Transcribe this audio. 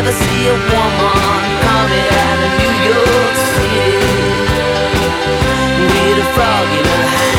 ever see a woman coming out of New York City with a frog in her hand?